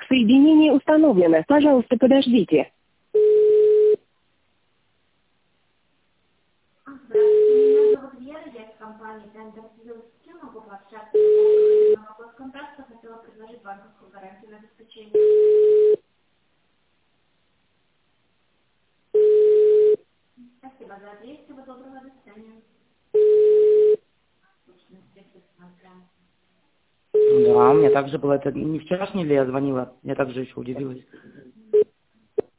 Соединение установлено. Пожалуйста, подождите. Здравствуйте, меня зовут Вера, я из компании Тендер Сил. С кем могу пообщаться по поводу вопрос контракта? Хотела предложить банковскую гарантию на обеспечение. Спасибо за ответ. Всего доброго, до свидания. Да, у меня также было это не вчерашний ли я звонила, я также еще удивилась.